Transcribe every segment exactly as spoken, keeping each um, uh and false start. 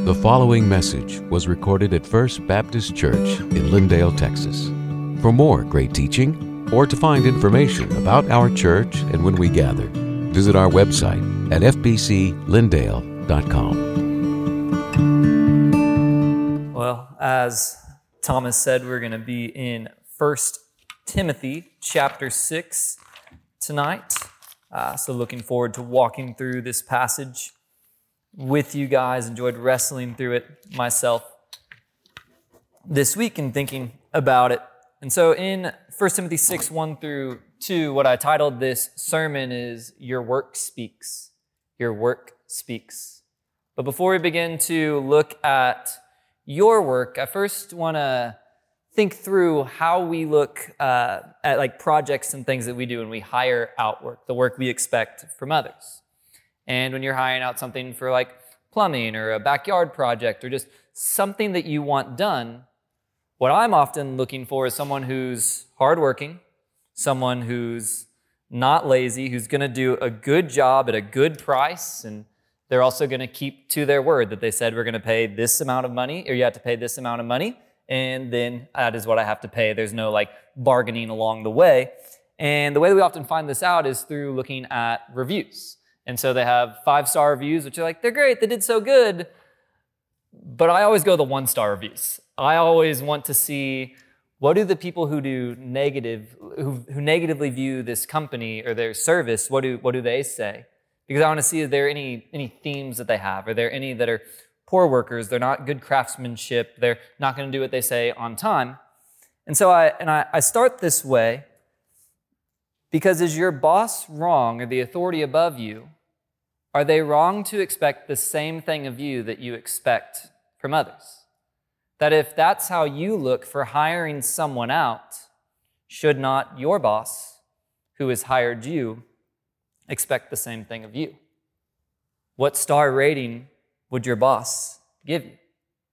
The following message was recorded at First Baptist Church in Lindale, Texas. For more great teaching or to find information about our church and when we gather, visit our website at f b c lindale dot com. Well, as Thomas said, we're going to be in First Timothy chapter six tonight. Uh, so looking forward to walking through this passage with you guys. Enjoyed wrestling through it myself this week and thinking about it. And so in First Timothy six, one through two, what I titled this sermon is Your Work Speaks. Your Work Speaks. But before we begin to look at your work, I first want to think through how we look uh, at like projects and things that we do when we hire out work, the work we expect from others. And when you're hiring out something for like plumbing or a backyard project or just something that you want done, what I'm often looking for is someone who's hardworking, someone who's not lazy, who's going to do a good job at a good price, and they're also going to keep to their word that they said we're going to pay this amount of money, or you have to pay this amount of money, and then that is what I have to pay. There's no like bargaining along the way. And the way that we often find this out is through looking at reviews. And so they have five-star reviews, which are like, they're great, they did so good. But I always go the one-star reviews. I always want to see what do the people who do negative, who, who negatively view this company or their service, what do what do they say? Because I want to see if there are any any themes that they have. Are there any that are poor workers? They're not good craftsmanship. They're not going to do what they say on time. And so I and I, I start this way because is your boss wrong or the authority above you? Are they wrong to expect the same thing of you that you expect from others? That if that's how you look for hiring someone out, should not your boss, who has hired you, expect the same thing of you? What star rating would your boss give you?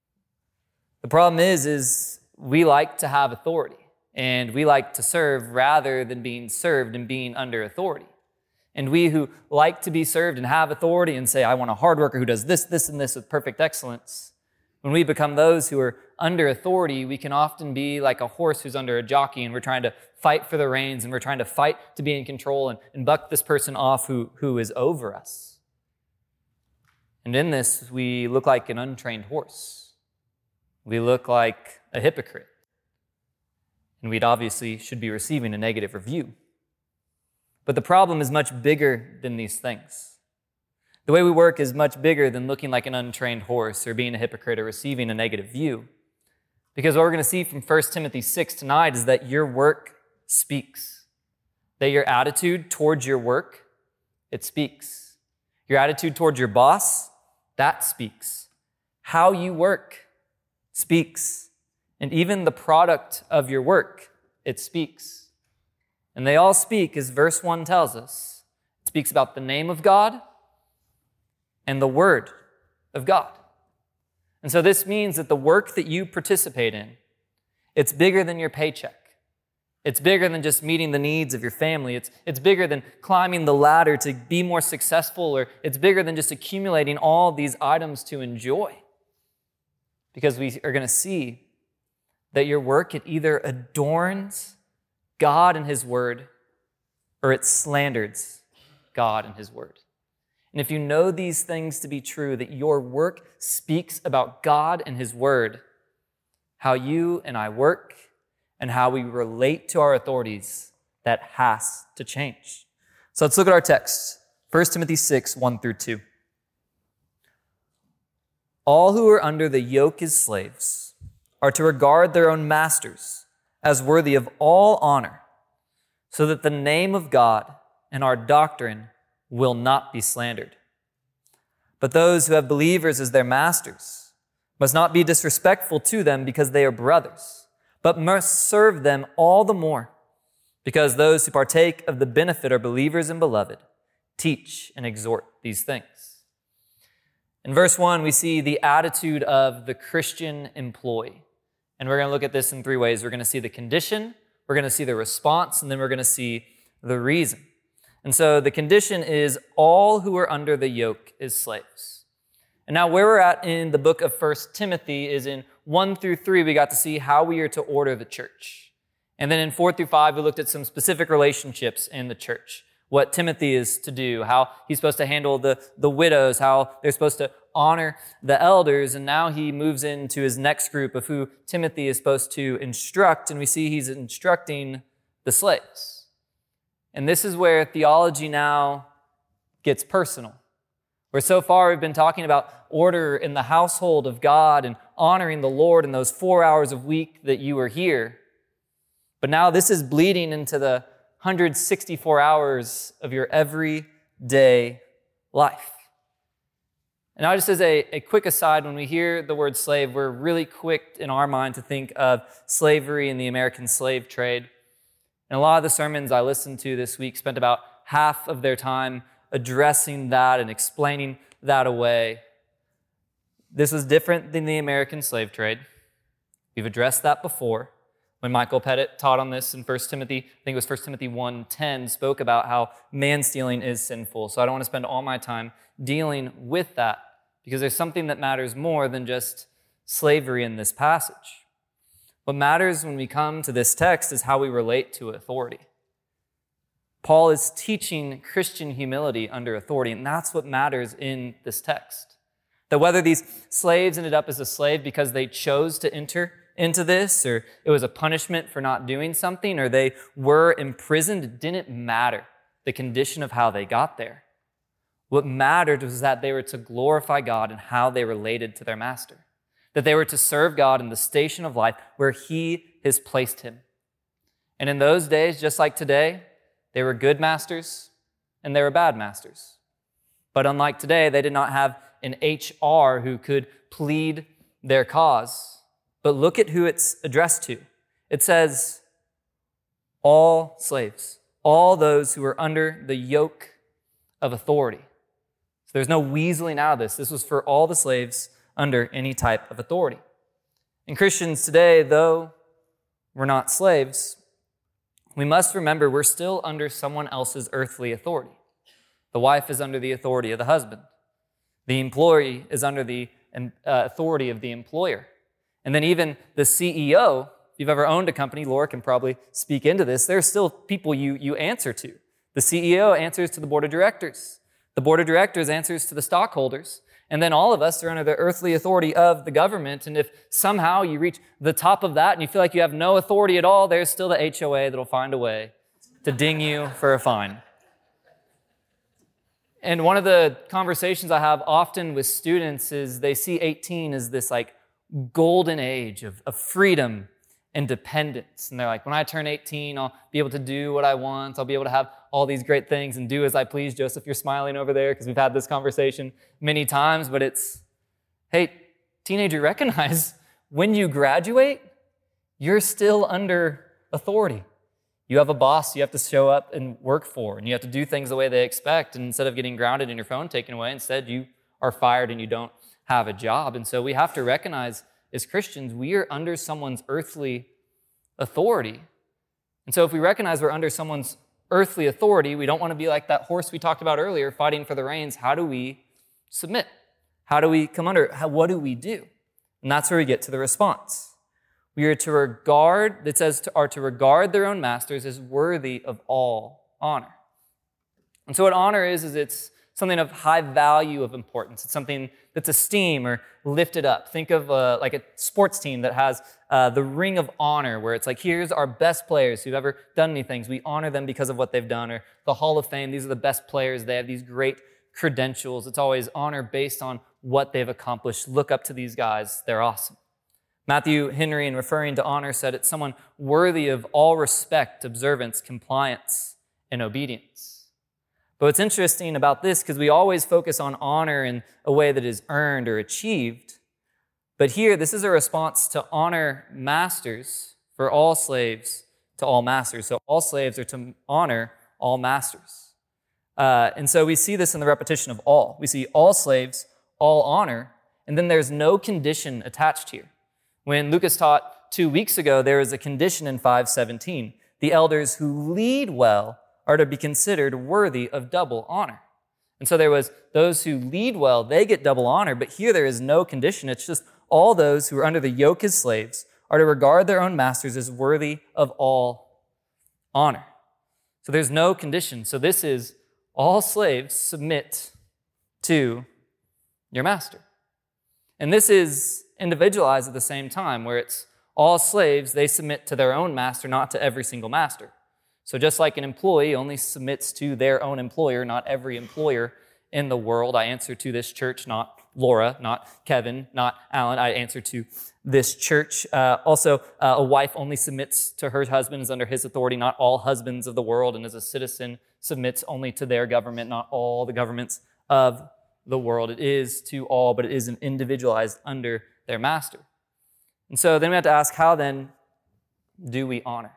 The problem is, is we like to have authority, and we like to serve rather than being served and being under authority. And we who like to be served and have authority and say, I want a hard worker who does this, this, and this with perfect excellence, when we become those who are under authority, we can often be like a horse who's under a jockey, and we're trying to fight for the reins, and we're trying to fight to be in control and, and buck this person off who, who is over us. And in this, we look like an untrained horse. We look like a hypocrite. And we'd obviously should be receiving a negative review. But the problem is much bigger than these things. The way we work is much bigger than looking like an untrained horse or being a hypocrite or receiving a negative view. Because what we're going to see from First Timothy six tonight is that your work speaks. That your attitude towards your work, it speaks. Your attitude towards your boss, that speaks. How you work speaks. And even the product of your work, it speaks. And they all speak, as verse one tells us. It speaks about the name of God and the word of God. And so this means that the work that you participate in, it's bigger than your paycheck. It's bigger than just meeting the needs of your family. It's, it's bigger than climbing the ladder to be more successful, or it's bigger than just accumulating all these items to enjoy. Because we are going to see that your work, it either adorns God and His Word, or it slanders God and His Word. And if you know these things to be true, that your work speaks about God and His Word, how you and I work and how we relate to our authorities, that has to change. So let's look at our text, First Timothy six, one through two. All who are under the yoke as slaves are to regard their own masters as worthy of all honor, so that the name of God and our doctrine will not be slandered. But those who have believers as their masters must not be disrespectful to them because they are brothers, but must serve them all the more, because those who partake of the benefit are believers and beloved. Teach and exhort these things. In verse one, we see the attitude of the Christian employee. And we're going to look at this in three ways. We're going to see the condition, we're going to see the response, and then we're going to see the reason. And so the condition is all who are under the yoke is slaves. And now where we're at in the book of First Timothy is in one through three, we got to see how we are to order the church. And then in four through five, we looked at some specific relationships in the church, what Timothy is to do, how he's supposed to handle the, the widows, how they're supposed to honor the elders. And now he moves into his next group of who Timothy is supposed to instruct. And we see he's instructing the slaves. And this is where theology now gets personal. Where so far we've been talking about order in the household of God and honoring the Lord in those four hours a week that you are here. But now this is bleeding into the one hundred sixty-four hours of your everyday life. And now just as a, a quick aside, when we hear the word slave, we're really quick in our mind to think of slavery and the American slave trade. And a lot of the sermons I listened to this week spent about half of their time addressing that and explaining that away. This was different than the American slave trade. We've addressed that before. When Michael Pettit taught on this in First Timothy, I think it was First Timothy one ten, spoke about how man-stealing is sinful. So I don't want to spend all my time dealing with that because there's something that matters more than just slavery in this passage. What matters when we come to this text is how we relate to authority. Paul is teaching Christian humility under authority, and that's what matters in this text. That whether these slaves ended up as a slave because they chose to enter into this, or it was a punishment for not doing something, or they were imprisoned, it didn't matter the condition of how they got there. What mattered was that they were to glorify God and how they related to their master. That they were to serve God in the station of life where He has placed him. And in those days, just like today, they were good masters and they were bad masters. But unlike today, they did not have an H R who could plead their cause. But look at who it's addressed to. It says, all slaves, all those who are under the yoke of authority. So there's no weaseling out of this. This was for all the slaves under any type of authority. And Christians today, though we're not slaves, we must remember we're still under someone else's earthly authority. The wife is under the authority of the husband. The employee is under the uh, authority of the employer. And then even the C E O, if you've ever owned a company, Laura can probably speak into this, there's still people you, you answer to. The C E O answers to the board of directors. The board of directors answers to the stockholders. And then all of us are under the earthly authority of the government. And if somehow you reach the top of that and you feel like you have no authority at all, there's still the H O A that'll find a way to ding you for a fine. And one of the conversations I have often with students is they see eighteen as this like golden age of, of freedom and dependence. And they're like, when I turn eighteen, I'll be able to do what I want. I'll be able to have all these great things and do as I please. Joseph, you're smiling over there because we've had this conversation many times, but it's, hey, teenager, recognize when you graduate, you're still under authority. You have a boss you have to show up and work for, and you have to do things the way they expect. And instead of getting grounded and your phone taken away, instead you are fired and you don't have a job. And so we have to recognize as Christians, we are under someone's earthly authority. And so if we recognize we're under someone's earthly authority, we don't want to be like that horse we talked about earlier, fighting for the reins. How do we submit? How do we come under? How, what do we do? And that's where we get to the response. We are to regard, it says, to, are to regard their own masters as worthy of all honor. And so what honor is, is it's something of high value of importance. It's something that's esteemed or lifted up. Think of uh, like a sports team that has uh, the ring of honor, where it's like, here's our best players who've ever done any things. We honor them because of what they've done. Or the Hall of Fame, these are the best players. They have these great credentials. It's always honor based on what they've accomplished. Look up to these guys. They're awesome. Matthew Henry, in referring to honor, said it's someone worthy of all respect, observance, compliance, and obedience. But what's interesting about this, because we always focus on honor in a way that is earned or achieved, but here this is a response to honor masters for all slaves to all masters. So all slaves are to honor all masters. Uh, and so we see this in the repetition of all. We see all slaves, all honor, and then there's no condition attached here. When Lucas taught two weeks ago, there is a condition in five seventeen. The elders who lead well are to be considered worthy of double honor. And so there was those who lead well, they get double honor, but here there is no condition. It's just all those who are under the yoke as slaves are to regard their own masters as worthy of all honor. So there's no condition. So this is all slaves submit to your master. And this is individualized at the same time, where it's all slaves, they submit to their own master, not to every single master. So just like an employee only submits to their own employer, not every employer in the world. I answer to this church, not Laura, not Kevin, not Alan. I answer to this church. Uh, also, uh, a wife only submits to her husband, is under his authority, not all husbands of the world, and as a citizen submits only to their government, not all the governments of the world. It is to all, but it is individualized under their master. And so then we have to ask, how then do we honor?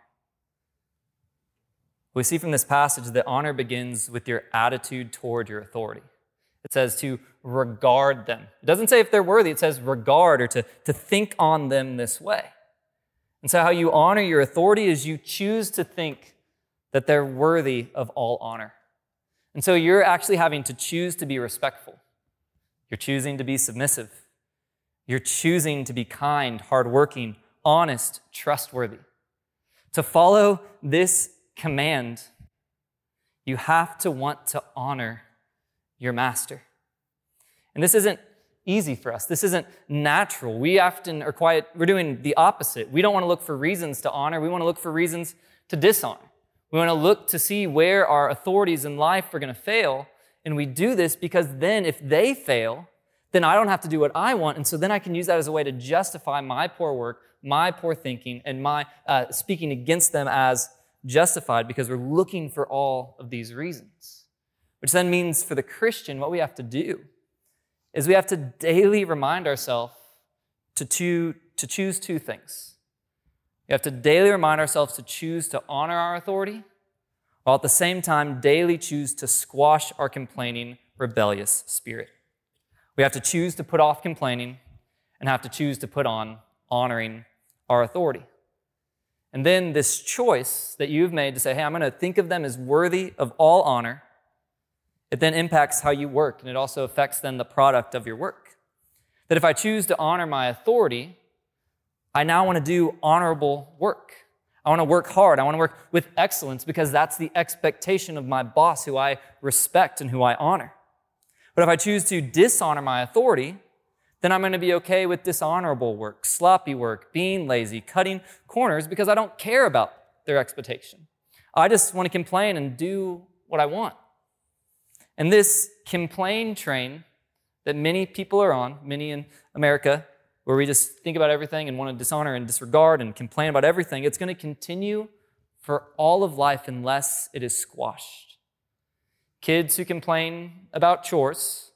We see from this passage that honor begins with your attitude toward your authority. It says to regard them. It doesn't say if they're worthy, it says regard, or to, to think on them this way. And so how you honor your authority is you choose to think that they're worthy of all honor. And so you're actually having to choose to be respectful. You're choosing to be submissive. You're choosing to be kind, hardworking, honest, trustworthy. To follow this command, you have to want to honor your master. And this isn't easy for us. This isn't natural. We often are quite, we're doing the opposite. We don't want to look for reasons to honor. We want to look for reasons to dishonor. We want to look to see where our authorities in life are going to fail. And we do this because then if they fail, then I don't have to do what I want. And so then I can use that as a way to justify my poor work, my poor thinking, and my uh, speaking against them as justified, because we're looking for all of these reasons. Which then means for the Christian, what we have to do is we have to daily remind ourselves to, to, to choose two things. We have to daily remind ourselves to choose to honor our authority, while at the same time daily choose to squash our complaining, rebellious spirit. We have to choose to put off complaining and have to choose to put on honoring our authority. And then this choice that you've made to say, hey, I'm going to think of them as worthy of all honor, it then impacts how you work, and it also affects then the product of your work. That if I choose to honor my authority, I now want to do honorable work. I want to work hard. I want to work with excellence because that's the expectation of my boss, who I respect and who I honor. But if I choose to dishonor my authority, then I'm going to be okay with dishonorable work, sloppy work, being lazy, cutting corners, because I don't care about their expectation. I just want to complain and do what I want. And this complain train that many people are on, many in America, where we just think about everything and want to dishonor and disregard and complain about everything, it's going to continue for all of life unless it is squashed. Kids who complain about chores,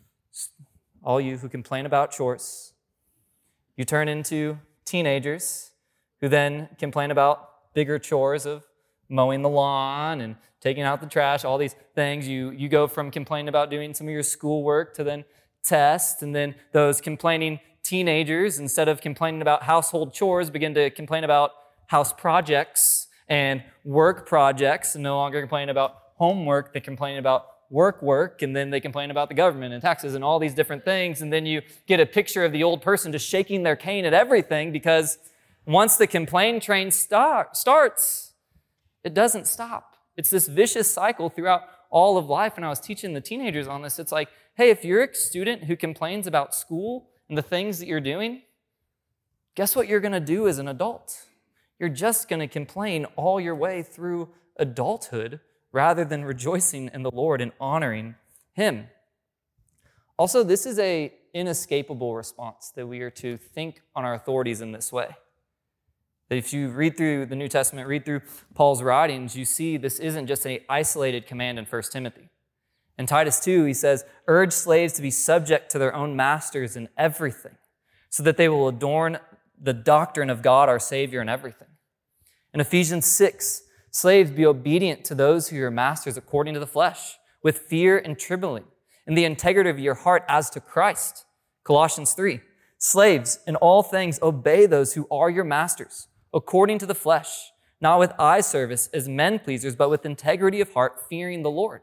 all you who complain about chores, you turn into teenagers who then complain about bigger chores of mowing the lawn and taking out the trash, all these things. You, you go from complaining about doing some of your schoolwork to then test, and then those complaining teenagers, instead of complaining about household chores, begin to complain about house projects and work projects, and no longer complain about homework. They complain about work work, and then they complain about the government and taxes and all these different things. And then you get a picture of the old person just shaking their cane at everything, because once the complaint train start, starts, it doesn't stop. It's this vicious cycle throughout all of life. And I was teaching the teenagers on this. It's like, hey, if you're a student who complains about school and the things that you're doing, guess what you're going to do as an adult? You're just going to complain all your way through adulthood, rather than rejoicing in the Lord and honoring Him. Also, this is an inescapable response, that we are to think on our authorities in this way. That if you read through the New Testament, read through Paul's writings, you see this isn't just an isolated command in First Timothy. In Titus two, he says, urge slaves to be subject to their own masters in everything, so that they will adorn the doctrine of God our Savior in everything. In Ephesians six, slaves, be obedient to those who are your masters according to the flesh, with fear and trembling, in the integrity of your heart as to Christ. Colossians three, slaves, in all things obey those who are your masters, according to the flesh, not with eye service as men pleasers, but with integrity of heart, fearing the Lord.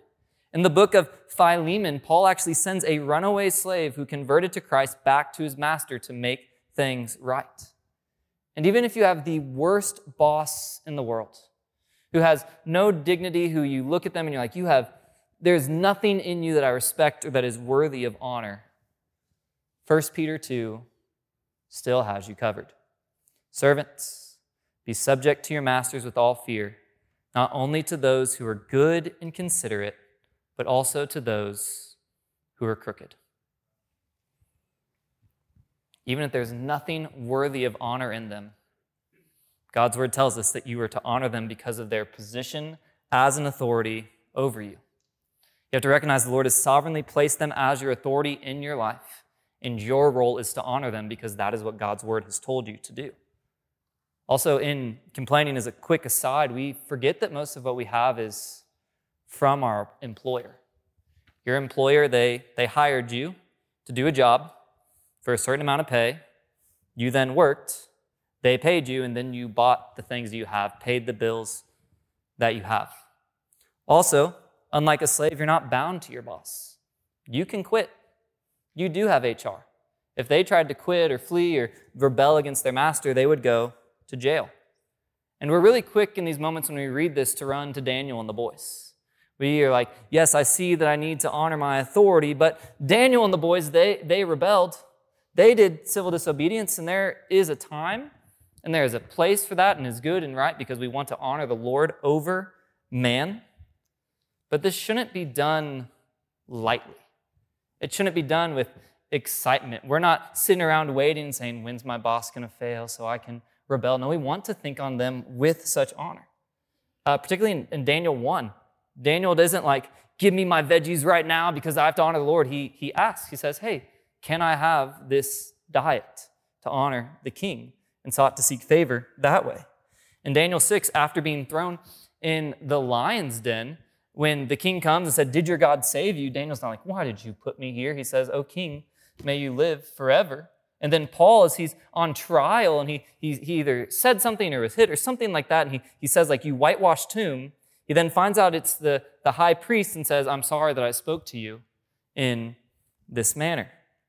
In the book of Philemon, Paul actually sends a runaway slave who converted to Christ back to his master to make things right. And even if you have the worst boss in the world, who has no dignity, who you look at them and you're like, you have, there's nothing in you that I respect or that is worthy of honor, First Peter two still has you covered. Servants, be subject to your masters with all fear, not only to those who are good and considerate, but also to those who are crooked. Even if there's nothing worthy of honor in them, God's word tells us that you are to honor them because of their position as an authority over you. You have to recognize the Lord has sovereignly placed them as your authority in your life, and your role is to honor them because that is what God's word has told you to do. Also, in complaining, as a quick aside, we forget that most of what we have is from our employer. Your employer, they, they hired you to do a job for a certain amount of pay. You then worked, they paid you, and then you bought the things you have, paid the bills that you have. Also, unlike a slave, you're not bound to your boss. You can quit. You do have H R. If they tried to quit or flee or rebel against their master, they would go to jail. And we're really quick in these moments when we read this to run to Daniel and the boys. We are like, yes, I see that I need to honor my authority, but Daniel and the boys, they, they rebelled. They did civil disobedience, and there is a time and there is a place for that, and is good and right because we want to honor the Lord over man. But this shouldn't be done lightly. It shouldn't be done with excitement. We're not sitting around waiting saying, when's my boss going to fail so I can rebel? No, we want to think on them with such honor. Uh, particularly in, in Daniel one. Daniel doesn't like, give me my veggies right now because I have to honor the Lord. He, he asks, he says, hey, can I have this diet to honor the king? And sought to seek favor that way. In Daniel six, after being thrown in the lion's den, when the king comes and said, did your God save you? Daniel's not like, why did you put me here? He says, O king, may you live forever. And then Paul, as he's on trial, and he, he, he either said something or was hit or something like that, and he, he says, like, you whitewashed tomb. He then finds out it's the, the high priest and says, I'm sorry that I spoke to you in this manner.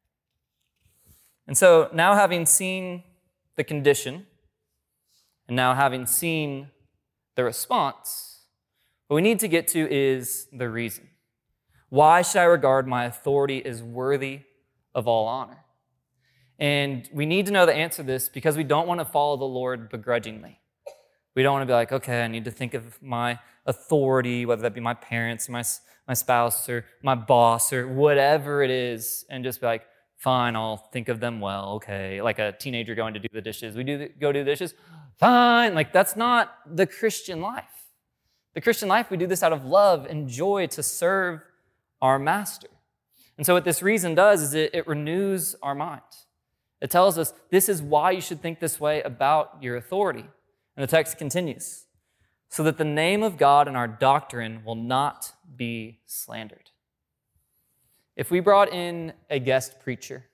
And so now having seen the condition, and now having seen the response, what we need to get to is the reason. Why should I regard my authority as worthy of all honor? And we need to know the answer to this because we don't want to follow the Lord begrudgingly. We don't want to be like, okay, I need to think of my authority, whether that be my parents, my, my spouse, or my boss, or whatever it is, and just be like, fine, I'll think of them well, okay. Like a teenager going to do the dishes. We do the, go do the dishes, fine. Like that's not the Christian life. The Christian life, we do this out of love and joy to serve our master. And so what this reason does is it, it renews our mind. It tells us this is why you should think this way about your authority. And the text continues, so that the name of God and our doctrine will not be slandered. If we brought in a guest preacher,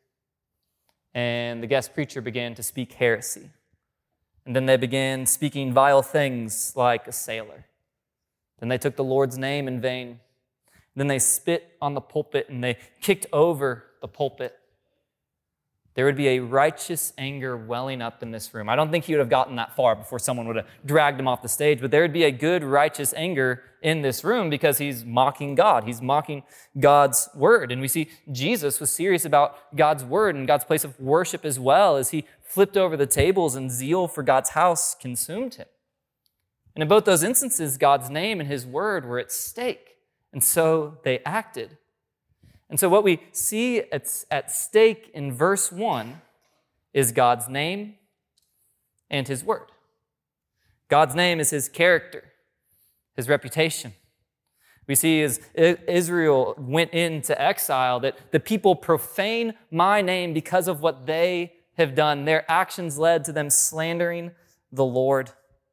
and the guest preacher began to speak heresy, and then they began speaking vile things like a sailor, then they took the Lord's name in vain, then they spit on the pulpit and they kicked over the pulpit, there would be a righteous anger welling up in this room. I don't think he would have gotten that far before someone would have dragged him off the stage, but there would be a good righteous anger in this room because he's mocking God. He's mocking God's word. And we see Jesus was serious about God's word and God's place of worship as well, as he flipped over the tables and zeal for God's house consumed him. And in both those instances, God's name and his word were at stake. And so they acted. And so what we see at, at stake in verse one is God's name and his word. God's name is his character, his reputation. We see as Israel went into exile that the people profane my name because of what they have done. Their actions led to them slandering the Lord.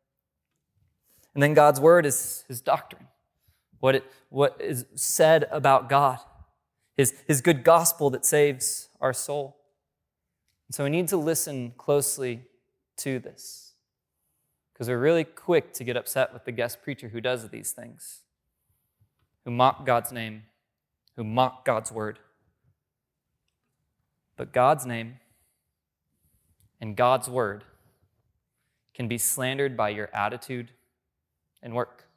And then God's word is his doctrine, what, it, what is said about God. His, his good gospel that saves our soul. And so we need to listen closely to this because we're really quick to get upset with the guest preacher who does these things. who mock God's name, who mock God's word. But God's name and God's word can be slandered by your attitude and work.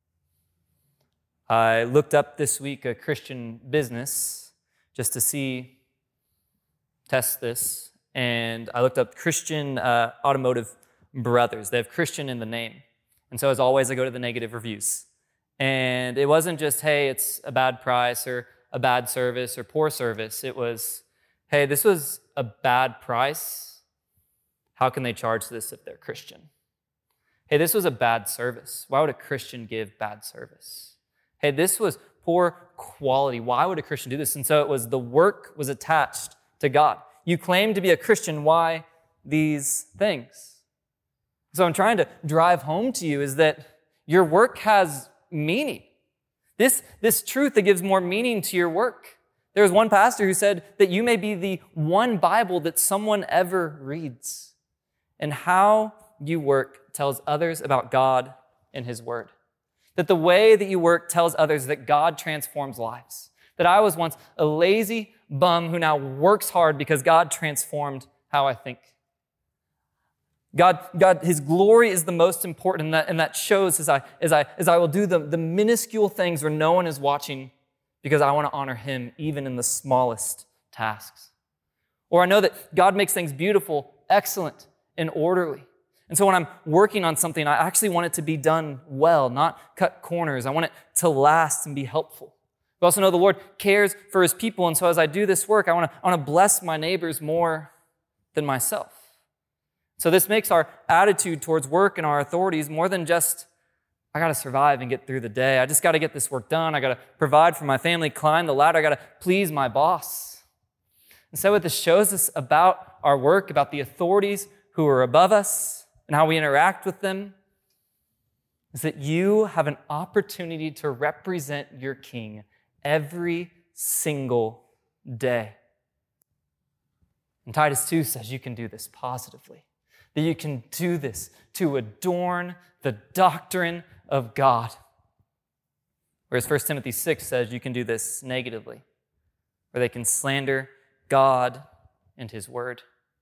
I looked up this week a Christian business just to see, test this, and I looked up Christian uh, Automotive Brothers. They have Christian in the name. And so as always, I go to the negative reviews. And it wasn't just, hey, it's a bad price or a bad service or poor service. It was, hey, this was a bad price. How can they charge this if they're Christian? Hey, this was a bad service. Why would a Christian give bad service? Hey, this was poor quality. Why would a Christian do this? And so it was the work was attached to God. You claim to be a Christian. Why these things? So I'm trying to drive home to you is that your work has meaning. This, this truth that gives more meaning to your work. There was one pastor who said that you may be the one Bible that someone ever reads. And how you work tells others about God and His Word. That the way that you work tells others that God transforms lives. That I was once a lazy bum who now works hard because God transformed how I think. God, God, His glory is the most important, and that, and that shows as I, as I, as I will do the, the minuscule things where no one is watching because I want to honor Him even in the smallest tasks. Or I know that God makes things beautiful, excellent, and orderly. And so when I'm working on something, I actually want it to be done well, not cut corners. I want it to last and be helpful. We also know the Lord cares for His people, and so as I do this work, I want to, I want to bless my neighbors more than myself. So this makes our attitude towards work and our authorities more than just, I got to survive and get through the day. I just got to get this work done. I got to provide for my family, climb the ladder. I got to please my boss. And so what this shows us about our work, about the authorities who are above us and how we interact with them, is that you have an opportunity to represent your King every single day. And Titus two says you can do this positively. That you can do this to adorn the doctrine of God. Whereas First Timothy six says you can do this negatively, where they can slander God and His Word.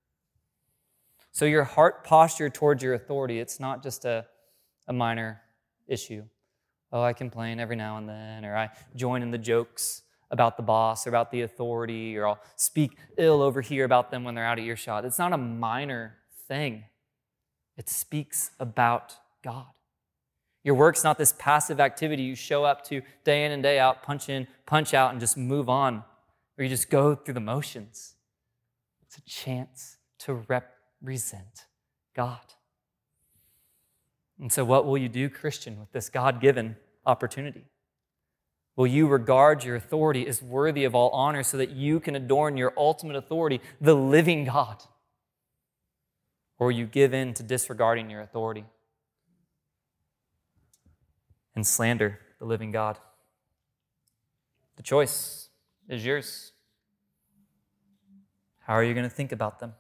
So your heart posture towards your authority, it's not just a, a minor issue. Oh, I complain every now and then, or I join in the jokes about the boss or about the authority, or I'll speak ill over here about them when they're out of earshot. It's not a minor thing. It speaks about God. Your work's not this passive activity you show up to day in and day out, punch in, punch out, and just move on, or you just go through the motions. It's a chance to represent God. And so what will you do, Christian, with this God-given opportunity? Will you regard your authority as worthy of all honor so that you can adorn your ultimate authority, the living God? Or you give in to disregarding your authority and slander the living God? The choice is yours. How are you going to think about them?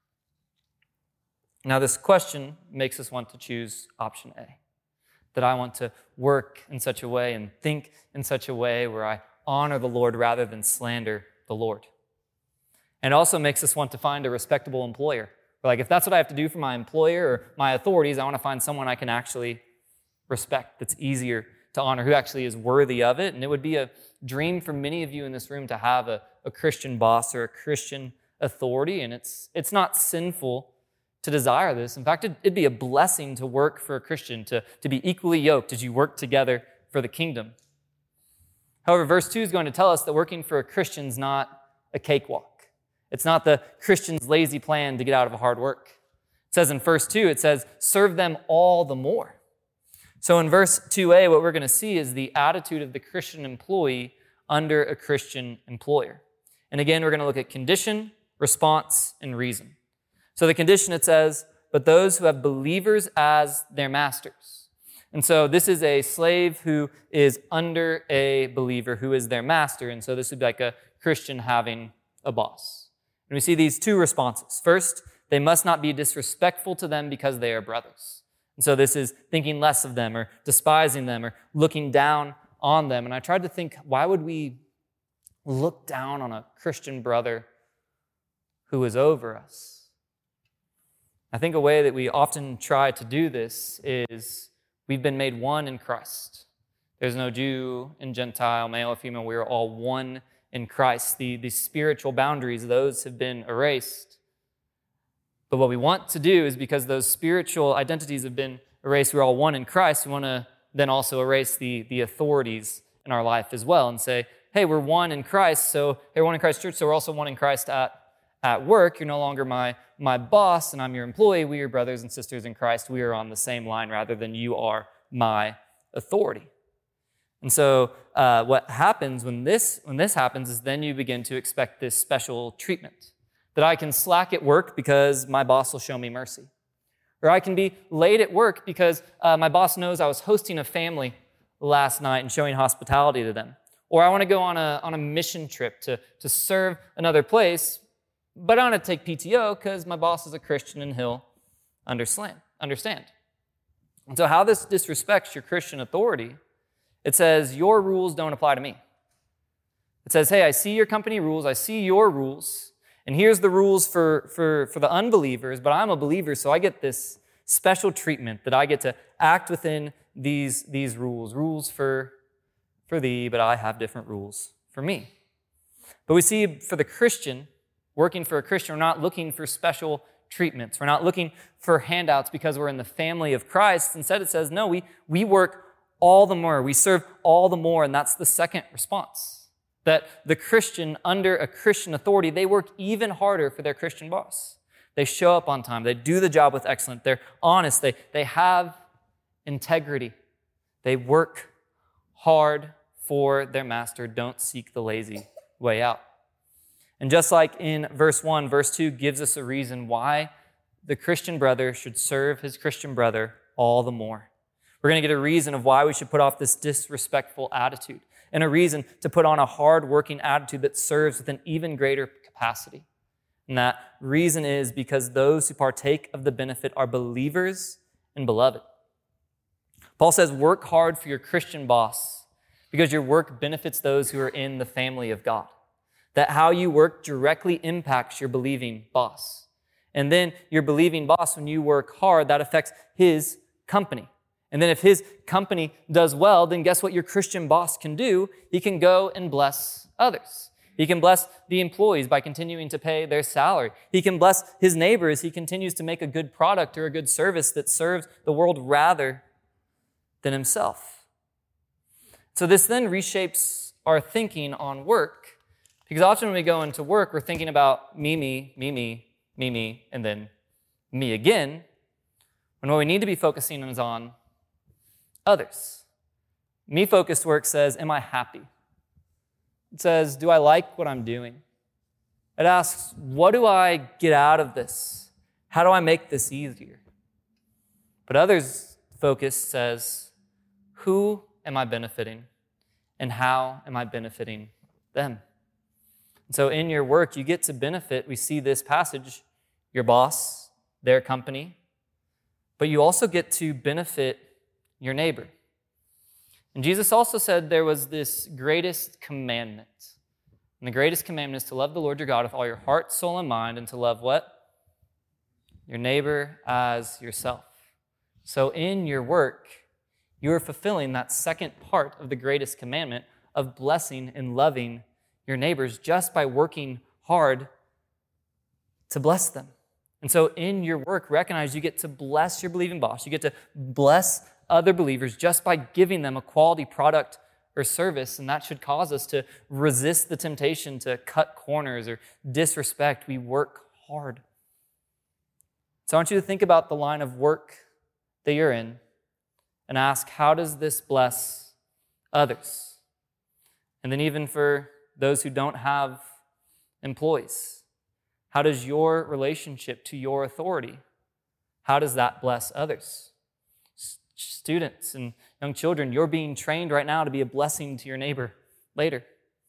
Now, this question makes us want to choose option A, that I want to work in such a way and think in such a way where I honor the Lord rather than slander the Lord. And it also makes us want to find a respectable employer. Like, if that's what I have to do for my employer or my authorities, I want to find someone I can actually respect, that's easier to honor, who actually is worthy of it. And it would be a dream for many of you in this room to have a, a Christian boss or a Christian authority. And it's, it's not sinful to desire this. In fact, it'd, it'd be a blessing to work for a Christian, to, to be equally yoked as you work together for the kingdom. However, verse two is going to tell us that working for a Christian is not a cakewalk. It's not the Christian's lazy plan to get out of a hard work. It says in verse two, it says, serve them all the more. So in verse two a, what we're going to see is the attitude of the Christian employee under a Christian employer. And again, we're going to look at condition, response, and reason. So the condition, it says, but those who have believers as their masters. And so this is a slave who is under a believer who is their master. And so this would be like a Christian having a boss. And we see these two responses. First, they must not be disrespectful to them because they are brothers. And so this is thinking less of them or despising them or looking down on them. And I tried to think, why would we look down on a Christian brother who is over us? I think a way that we often try to do this is we've been made one in Christ. There's no Jew and Gentile, male or female. We are all one in Christ. The, the spiritual boundaries, those have been erased. But what we want to do is, because those spiritual identities have been erased, we're all one in Christ, we want to then also erase the, the authorities in our life as well and say, hey, we're one in Christ, so hey, we're one in Christ Church, so we're also one in Christ at, at work. You're no longer my, my boss and I'm your employee. We are brothers and sisters in Christ. We are on the same line rather than you are my authority. And so uh, what happens when this, when this happens is then you begin to expect this special treatment. That I can slack at work because my boss will show me mercy. Or I can be late at work because uh, my boss knows I was hosting a family last night and showing hospitality to them. Or I want to go on a, on a mission trip to, to serve another place, but I want to take P T O because my boss is a Christian and he'll understand. understand. And so how this disrespects your Christian authority, it says, your rules don't apply to me. It says, hey, I see your company rules, I see your rules, and here's the rules for, for, for the unbelievers, but I'm a believer, so I get this special treatment that I get to act within these, these rules. Rules for, for thee, but I have different rules for me. But we see for the Christian, working for a Christian, we're not looking for special treatments. We're not looking for handouts because we're in the family of Christ. Instead, it says, no, we, we work all the more. We serve all the more, and that's the second response. That the Christian, under a Christian authority, they work even harder for their Christian boss. They show up on time. They do the job with excellence. They're honest. They, they have integrity. They work hard for their master. Don't seek the lazy way out. And just like in verse one, verse two gives us a reason why the Christian brother should serve his Christian brother all the more. We're going to get a reason of why we should put off this disrespectful attitude, and a reason to put on a hard-working attitude that serves with an even greater capacity. And that reason is because those who partake of the benefit are believers and beloved. Paul says, work hard for your Christian boss because your work benefits those who are in the family of God. That how you work directly impacts your believing boss. And then your believing boss, when you work hard, that affects his company. And then if his company does well, then guess what your Christian boss can do? He can go and bless others. He can bless the employees by continuing to pay their salary. He can bless his neighbors. He continues to make a good product or a good service that serves the world rather than himself. So this then reshapes our thinking on work, because often when we go into work, we're thinking about me, me, me, me, me, me, and then me again, when what we need to be focusing is on others. Me-focused work says, am I happy? It says, do I like what I'm doing? It asks, what do I get out of this? How do I make this easier? But others focused says, who am I benefiting? And how am I benefiting them? And so in your work, you get to benefit, we see this passage, your boss, their company, but you also get to benefit your neighbor. And Jesus also said there was this greatest commandment. And the greatest commandment is to love the Lord your God with all your heart, soul, and mind, and to love what? Your neighbor as yourself. So in your work, you are fulfilling that second part of the greatest commandment of blessing and loving your neighbors just by working hard to bless them. And so in your work, recognize you get to bless your believing boss. You get to bless other believers just by giving them a quality product or service, and that should cause us to resist the temptation to cut corners or disrespect. We work hard. So I want you to think about the line of work that you're in and ask, how does this bless others? And then even for those who don't have employees, how does your relationship to your authority, how does that bless others? Students and young children, you're being trained right now to be a blessing to your neighbor later.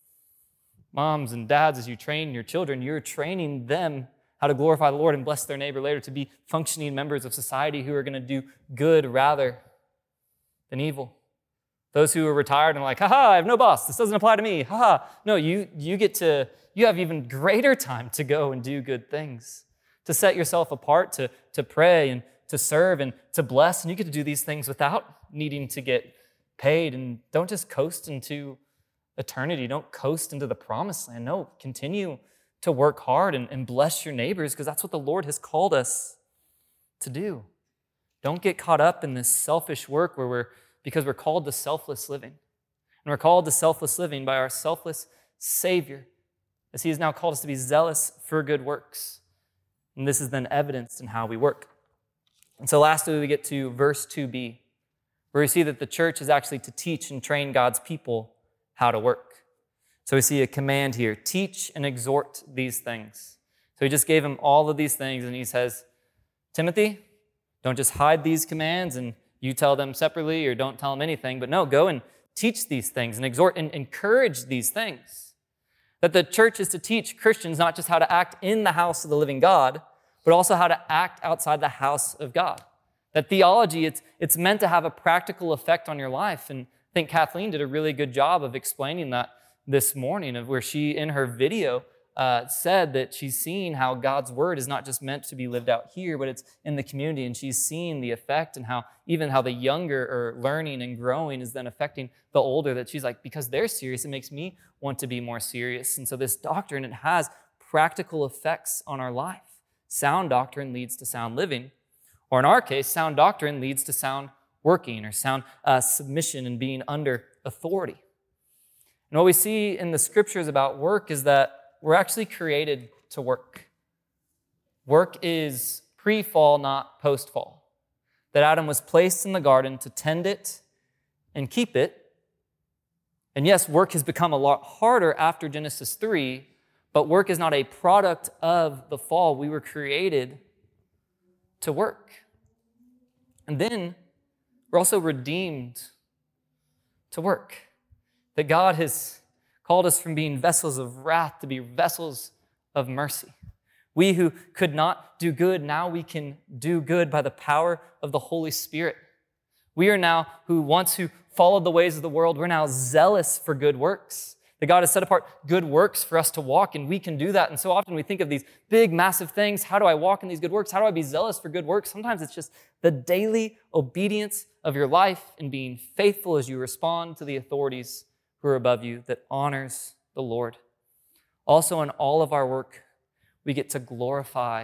Moms and dads, as you train your children, you're training them how to glorify the Lord and bless their neighbor later, to be functioning members of society who are going to do good rather than evil. Those who are retired and like, haha, I have no boss. This doesn't apply to me. Haha. No, you, you get to, you have even greater time to go and do good things, to set yourself apart, to, to pray and to serve and to bless. And you get to do these things without needing to get paid. And don't just coast into eternity. Don't coast into the promised land. No, continue to work hard and, and bless your neighbors, because that's what the Lord has called us to do. Don't get caught up in this selfish work where we're, because we're called to selfless living. And we're called to selfless living by our selfless Savior, as He has now called us to be zealous for good works. And this is then evidenced in how we work. And so lastly, we get to verse two b, where we see that the church is actually to teach and train God's people how to work. So we see a command here, teach and exhort these things. So He just gave him all of these things, and He says, Timothy, don't just hide these commands and you tell them separately or don't tell them anything, but no, go and teach these things and exhort and encourage these things. That the church is to teach Christians not just how to act in the house of the living God, but also how to act outside the house of God. That theology, it's, it's meant to have a practical effect on your life. And I think Kathleen did a really good job of explaining that this morning, of where she, in her video, uh, said that she's seen how God's word is not just meant to be lived out here, but it's in the community, and she's seen the effect and how even how the younger are learning and growing is then affecting the older, that she's like, because they're serious, it makes me want to be more serious. And so this doctrine, it has practical effects on our life. Sound doctrine leads to sound living, or in our case, sound doctrine leads to sound working, or sound uh, submission and being under authority. And what we see in the scriptures about work is that we're actually created to work. Work is pre-fall, not post-fall. That Adam was placed in the garden to tend it and keep it. And yes, work has become a lot harder after Genesis three, but work is not a product of the fall. We were created to work. And then we're also redeemed to work. That God has called us from being vessels of wrath to be vessels of mercy. We who could not do good, now we can do good by the power of the Holy Spirit. We are now, who once who followed the ways of the world, we're now zealous for good works. That God has set apart good works for us to walk, and we can do that. And so often we think of these big, massive things. How do I walk in these good works? How do I be zealous for good works? Sometimes it's just the daily obedience of your life and being faithful as you respond to the authorities who are above you, that honors the Lord. Also, in all of our work, we get to glorify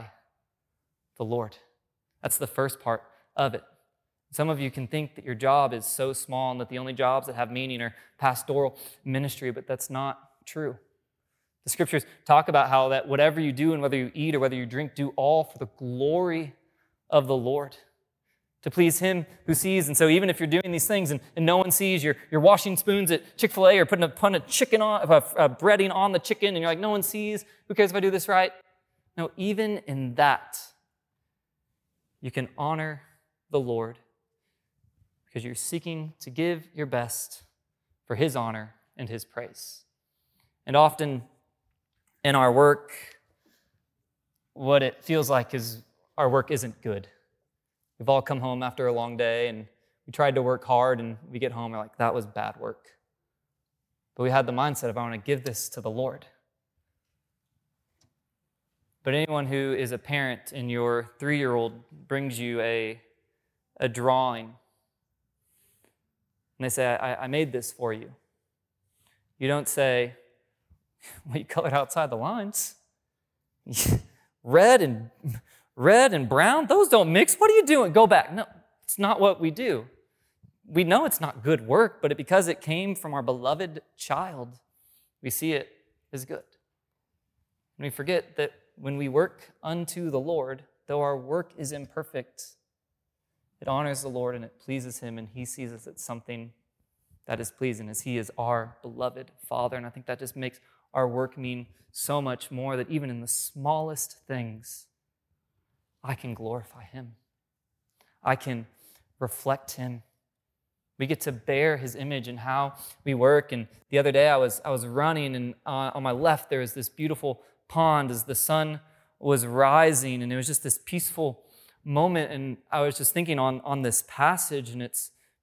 the Lord. That's the first part of it. Some of you can think that your job is so small and that the only jobs that have meaning are pastoral ministry, but that's not true. The scriptures talk about how that whatever you do and whether you eat or whether you drink, do all for the glory of the Lord, to please Him who sees. And so even if you're doing these things and, and no one sees, you're, you're washing spoons at Chick-fil-A or putting a pun of chicken on, uh, uh, breading on the chicken, and you're like, no one sees, who cares if I do this right? No, even in that, you can honor the Lord because you're seeking to give your best for His honor and His praise. And often in our work, what it feels like is our work isn't good. We've all come home after a long day and we tried to work hard, and we get home and we're like, that was bad work. But we had the mindset of, I want to give this to the Lord. But anyone who is a parent and your three-year-old brings you a, a drawing, and they say, I, I made this for you. You don't say, well, you colored outside the lines. Red and red and brown, those don't mix. What are you doing? Go back. No, it's not what we do. We know it's not good work, but it, because it came from our beloved child, we see it as good. And we forget that when we work unto the Lord, though our work is imperfect, it honors the Lord and it pleases Him, and He sees us as something that is pleasing, as He is our beloved Father. And I think that just makes our work mean so much more, that even in the smallest things, I can glorify Him. I can reflect Him. We get to bear His image in how we work. And the other day I was I was running, and uh, on my left there was this beautiful pond as the sun was rising, and it was just this peaceful moment. And I was just thinking on, on this passage, and it's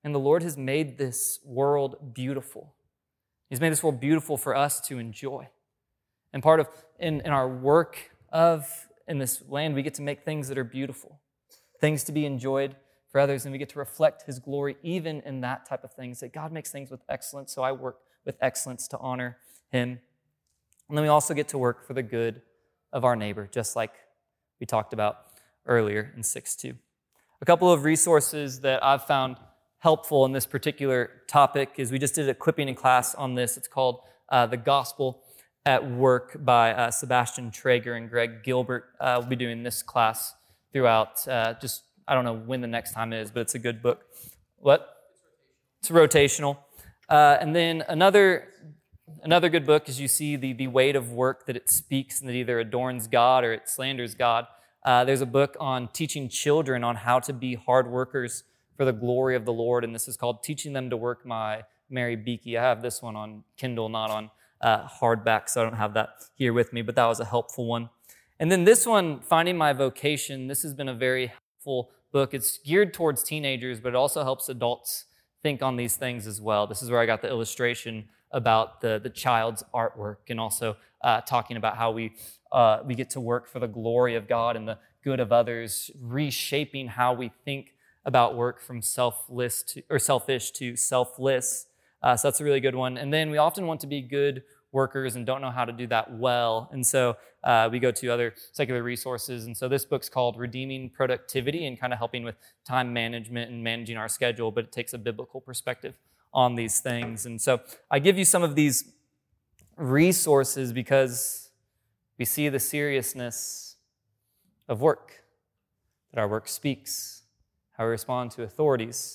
And the Lord has made this world beautiful. He's made this world beautiful for us to enjoy. And part of, in, in our work of, in this land, we get to make things that are beautiful, things to be enjoyed for others, and we get to reflect His glory even in that type of things, that God makes things with excellence, so I work with excellence to honor Him. And then we also get to work for the good of our neighbor, just like we talked about earlier in six two. A couple of resources that I've found helpful in this particular topic is we just did a equipping in class on this. It's called uh, The Gospel at Work by uh, Sebastian Traeger and Greg Gilbert. Uh, we'll be doing this class throughout uh, just, I don't know when the next time is, but it's a good book. What? It's rotational. Uh, and then another another good book is you see the, the weight of work that it speaks and that either adorns God or it slanders God. Uh, there's a book on teaching children on how to be hard workers for the glory of the Lord, and this is called Teaching Them to Work by Mary Beakey. I have this one on Kindle, not on uh, hardback, so I don't have that here with me, but that was a helpful one. And then this one, Finding My Vocation, this has been a very helpful book. It's geared towards teenagers, but it also helps adults think on these things as well. This is where I got the illustration about the, the child's artwork, and also uh, talking about how we uh, we get to work for the glory of God and the good of others, reshaping how we think about work from selfless to, or selfish to selfless. Uh, so that's a really good one. And then we often want to be good workers and don't know how to do that well. And so uh, we go to other secular resources. And so this book's called Redeeming Productivity, and kind of helping with time management and managing our schedule, but it takes a biblical perspective on these things. And so I give you some of these resources because we see the seriousness of work, that our work speaks, how we respond to authorities.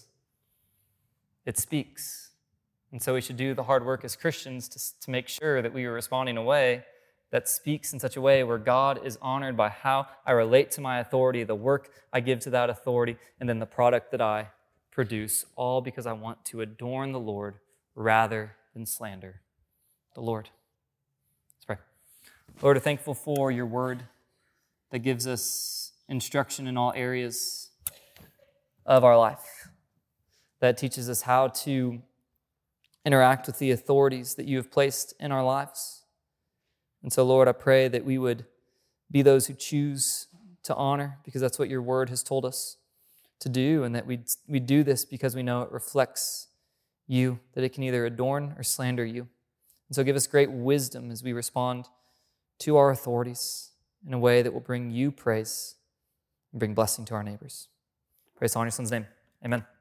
It speaks. And so we should do the hard work as Christians to, to make sure that we are responding in a way that speaks in such a way where God is honored by how I relate to my authority, the work I give to that authority, and then the product that I produce, all because I want to adorn the Lord rather than slander the Lord. Let's pray. Lord, we're thankful for your word that gives us instruction in all areas of our life, that teaches us how to interact with the authorities that you have placed in our lives. And so, Lord, I pray that we would be those who choose to honor, because that's what your word has told us to do, and that we we do this because we know it reflects you, that it can either adorn or slander you. And so give us great wisdom as we respond to our authorities in a way that will bring you praise and bring blessing to our neighbors. Praise on your Son's name. Amen.